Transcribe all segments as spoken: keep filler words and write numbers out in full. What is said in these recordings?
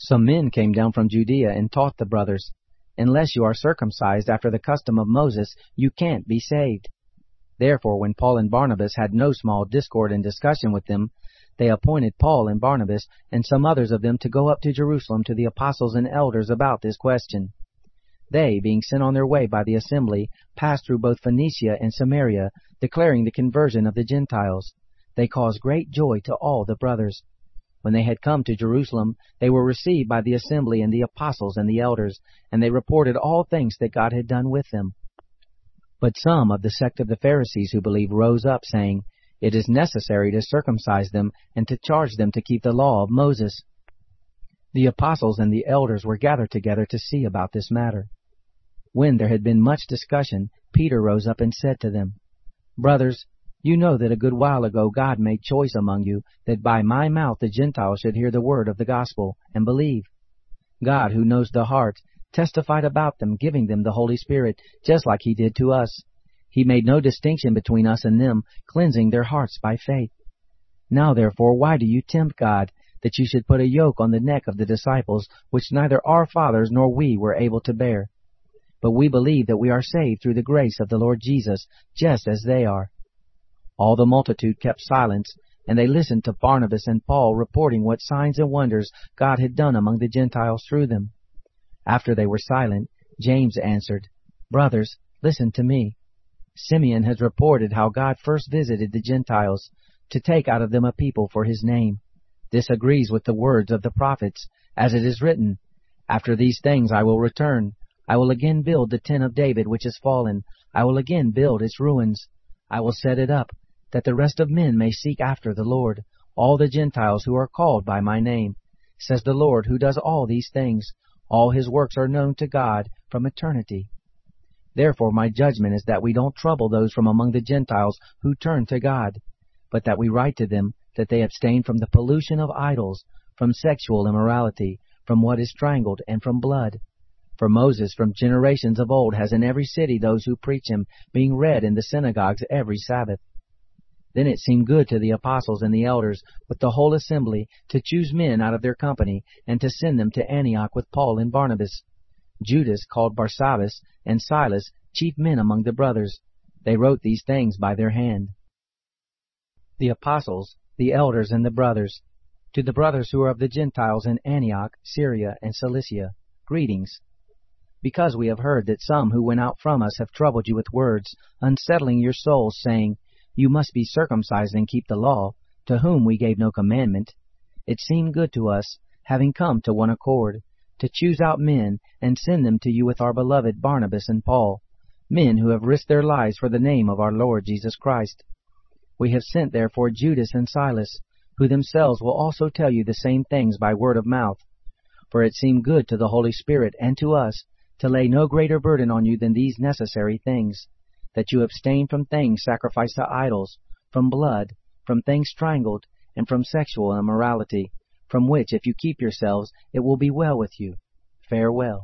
Some men came down from Judea and taught the brothers, "Unless you are circumcised after the custom of Moses, you can't be saved." Therefore, when Paul and Barnabas had no small discord and discussion with them, they appointed Paul and Barnabas and some others of them to go up to Jerusalem to the apostles and elders about this question. They, being sent on their way by the assembly, passed through both Phoenicia and Samaria, declaring the conversion of the Gentiles. They caused great joy to all the brothers. When they had come to Jerusalem, they were received by the assembly and the apostles and the elders, and they reported all things that God had done with them. But some of the sect of the Pharisees who believed rose up, saying, "It is necessary to circumcise them and to charge them to keep the law of Moses." The apostles and the elders were gathered together to see about this matter. When there had been much discussion, Peter rose up and said to them, "Brothers, you know that a good while ago God made choice among you, that by my mouth the Gentiles should hear the word of the gospel, and believe. God, who knows the heart, testified about them, giving them the Holy Spirit, just like he did to us. He made no distinction between us and them, cleansing their hearts by faith. Now therefore, why do you tempt God, that you should put a yoke on the neck of the disciples, which neither our fathers nor we were able to bear? But we believe that we are saved through the grace of the Lord Jesus, just as they are." All the multitude kept silence, and they listened to Barnabas and Paul reporting what signs and wonders God had done among the Gentiles through them. After they were silent, James answered, "Brothers, listen to me. Simeon has reported how God first visited the Gentiles, to take out of them a people for his name. This agrees with the words of the prophets, as it is written, 'After these things I will return. I will again build the tent of David which is fallen. I will again build its ruins. I will set it up, that the rest of men may seek after the Lord, all the Gentiles who are called by my name, says the Lord who does all these things. All his works are known to God from eternity.' Therefore my judgment is that we don't trouble those from among the Gentiles who turn to God, but that we write to them that they abstain from the pollution of idols, from sexual immorality, from what is strangled, and from blood. For Moses from generations of old has in every city those who preach him, being read in the synagogues every Sabbath." Then it seemed good to the apostles and the elders with the whole assembly to choose men out of their company, and to send them to Antioch with Paul and Barnabas. Judas, called Barsabbas, and Silas, chief men among the brothers. They wrote these things by their hand. The apostles, the elders, and the brothers. To the brothers who are of the Gentiles in Antioch, Syria, and Cilicia, greetings. Because we have heard that some who went out from us have troubled you with words, unsettling your souls, saying, "You must be circumcised and keep the law," to whom we gave no commandment, it seemed good to us, having come to one accord, to choose out men and send them to you with our beloved Barnabas and Paul, men who have risked their lives for the name of our Lord Jesus Christ. We have sent therefore Judas and Silas, who themselves will also tell you the same things by word of mouth. For it seemed good to the Holy Spirit and to us to lay no greater burden on you than these necessary things, that you abstain from things sacrificed to idols, from blood, from things strangled, and from sexual immorality, from which if you keep yourselves, it will be well with you. Farewell.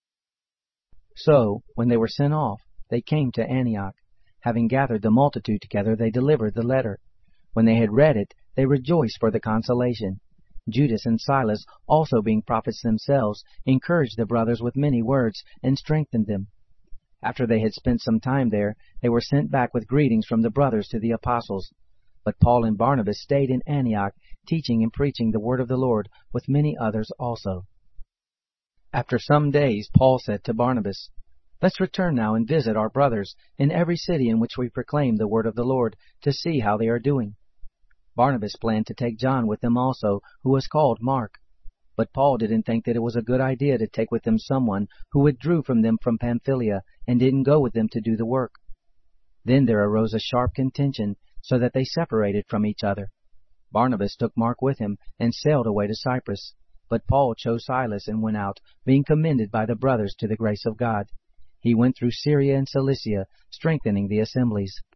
So, when they were sent off, they came to Antioch. Having gathered the multitude together, they delivered the letter. When they had read it, they rejoiced for the consolation. Judas and Silas, also being prophets themselves, encouraged the brothers with many words, and strengthened them. After they had spent some time there, they were sent back with greetings from the brothers to the apostles. But Paul and Barnabas stayed in Antioch, teaching and preaching the word of the Lord, with many others also. After some days, Paul said to Barnabas, "Let's return now and visit our brothers in every city in which we proclaim the word of the Lord, to see how they are doing." Barnabas planned to take John with them also, who was called Mark. But Paul didn't think that it was a good idea to take with them someone who withdrew from them from Pamphylia and didn't go with them to do the work. Then there arose a sharp contention, so that they separated from each other. Barnabas took Mark with him and sailed away to Cyprus. But Paul chose Silas and went out, being commended by the brothers to the grace of God. He went through Syria and Cilicia, strengthening the assemblies.